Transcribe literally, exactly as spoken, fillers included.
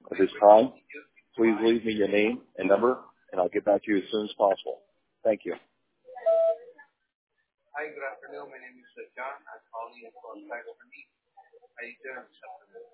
At this time, please leave me your name and number, and I'll get back to you as soon as possible. Thank you. Hi, good afternoon. My name is uh, John. I'm calling you for Tax Relief. How you doing this afternoon?